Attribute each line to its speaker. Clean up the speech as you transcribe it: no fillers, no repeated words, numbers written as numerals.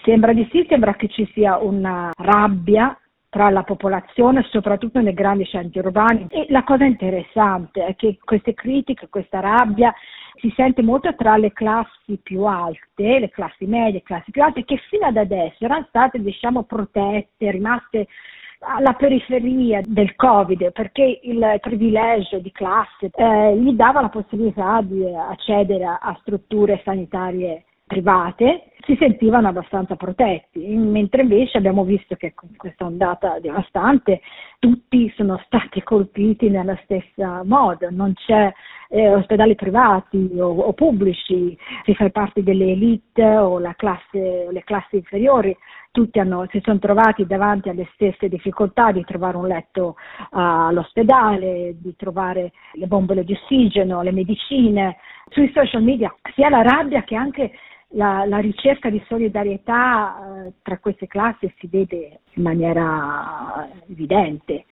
Speaker 1: Sembra che ci sia una rabbia tra la popolazione, soprattutto nei grandi centri urbani. E la cosa interessante è che queste critiche, questa rabbia si sente molto tra le classi più alte, le classi medie, le classi più alte, che fino ad adesso erano state, protette, rimaste alla periferia del Covid, perché il privilegio di classe gli dava la possibilità di accedere a strutture sanitarie private, si sentivano abbastanza protetti, mentre invece abbiamo visto che con questa ondata devastante tutti sono stati colpiti nella stessa modo, non c'è ospedali privati o pubblici, se fai parte delle elite o le classi inferiori, tutti si sono trovati davanti alle stesse difficoltà di trovare un letto all'ospedale, di trovare le bombole di ossigeno, le medicine. Sui social media sia la rabbia che anche la ricerca di solidarietà tra queste classi si vede in maniera evidente.